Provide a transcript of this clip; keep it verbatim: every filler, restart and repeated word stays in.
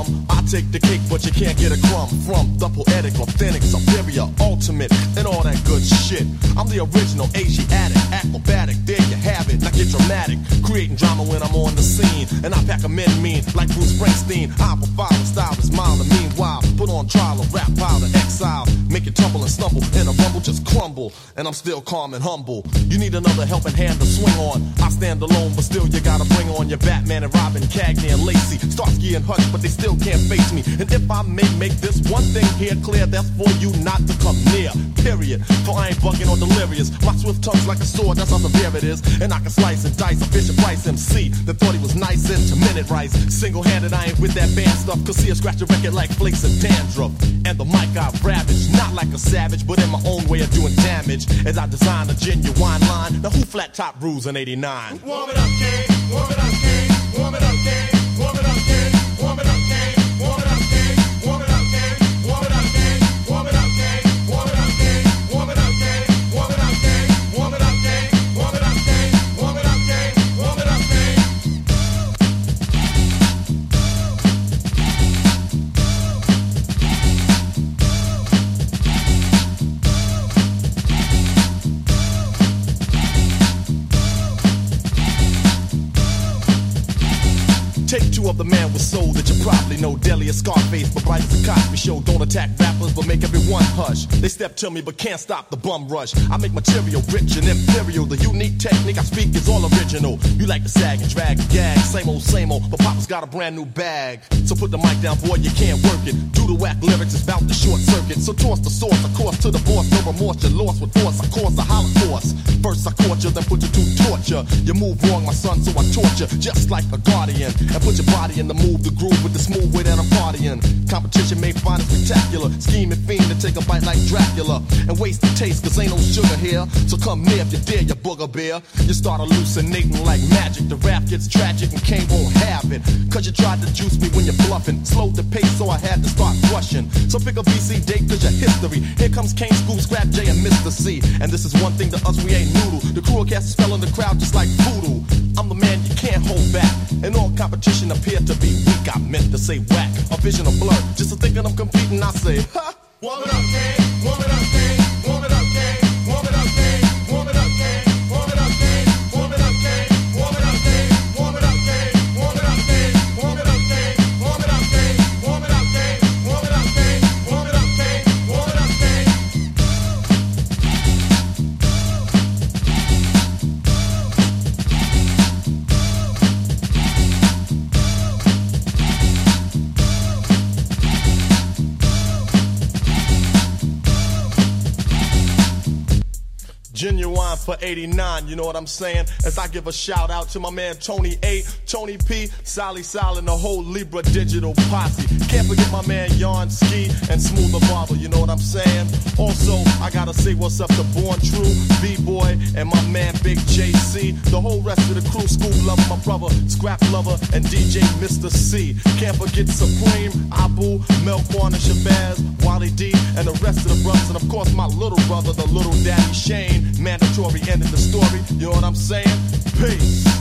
dumb. I take the cake, but you can't get a crumb from the poetic, authentic, superior, ultimate, and all that good shit. I'm the original Asiatic, acrobatic. There you have it. Now get dramatic, creating drama when I'm on the scene, and I pack 'em in mean like Bruce Springsteen. I profile and style is mild, and meanwhile put on trial a rap pile to exile, make it tumble and stumble, and a rumble just crumble. And I'm still calm and humble. You need another helping hand to swing on. I stand alone, but still you gotta bring on your Batman and Robin, Cagney and Lacey, Starsky and Hutch, but they still can't face me. And if I may make this one thing here clear, that's for you not to come near. Period. For I ain't bugging or delirious. My swift tongue's like a sword, that's how severe it is. And I can slice and dice a Fisher Price M C that thought he was nice into minute rice. Single-handed, I ain't with that band stuff, cause he'll scratch a record like flakes of dandruff. And the mic I ravage, not like a savage, but in my own way of doing damage, as I design a genuine line. Now who flat top rules in eighty-nine? Warm it up, King. Warm it up, King. Warm it up, King. Warm it up, King. Warm it up, King. Warm it up, King. Warm it up, King. Warm it up, King. Warm it up, King. Warm it up, King. Warm it up, King. Warm it up, King. Warm it up, King. Warm it up, King. Warm it up, King. Warm it up, King. Take two of the man with soul that you probably know. Deli or Scarface, but bright as a Cosby Show. Don't attack rappers, but make everyone hush. They step to me, but can't stop the bum rush. I make material rich and imperial. The unique technique I speak is all original. You like to sag and drag and gag, same old, same old. But Papa's got a brand new bag. So put the mic down, boy, you can't work it. Do the whack lyrics, it's bout to short circuit. So toss the source, of course, to the boss. No remorse, you're lost with force. I cause a holocaust. First I caught you, then put you to torture. You move wrong, my son, so I torture. Just like a guardian. And put your body in the move, the groove with the smooth way that I'm partying. Competition may find it spectacular. Scheming fiend to take a bite like Dracula. And waste the taste, cause ain't no sugar here. So come near if you dare, you booger bear. You start hallucinating like magic. The rap gets tragic and Kane won't have it. Cause you tried to juice me when you're bluffing. Slowed the pace, so I had to start rushing. So pick a B C date, cause your history. Here comes Kane, Scoop, Scrap J, and Mister C. And this is one thing to us, we ain't noodle. The crew cast a spell in the crowd just like voodoo. I'm the man you can't hold back. And all competition appeared to be weak. I meant to say whack, a vision of blur. Just to thinking I'm competing, I say, ha! Warm it up, King. Warm it up, King. Warm it up, King. Warm it up, King. Warm it up, King. Warm it up, King. Warm it up, King. Warm it up, King. Warm it up, King. Warm it up, King. Warm it up, King. Warm it up, King. Warm it up, King. Warm it up, King. Warm it up, King. Warm it up, King. Genuine for eighty-nine, you know what I'm saying? As I give a shout out to my man Tony A, Tony P, Sally Sal, and the whole Libra Digital posse. Can't forget my man Yarn Ski and Smooth the Barber, you know what I'm saying? Also, I gotta say what's up to Born True, B-Boy, and my man Big J C. The whole rest of the crew, School Lover, my brother, Scrap Lover, and D J Mister C. Can't forget Supreme, Abu, Melquan and Shabazz, Wally D, and the rest of the brothers. And of course my little brother, the little daddy Shane. Mandatory end of the story, you know what I'm saying? Peace.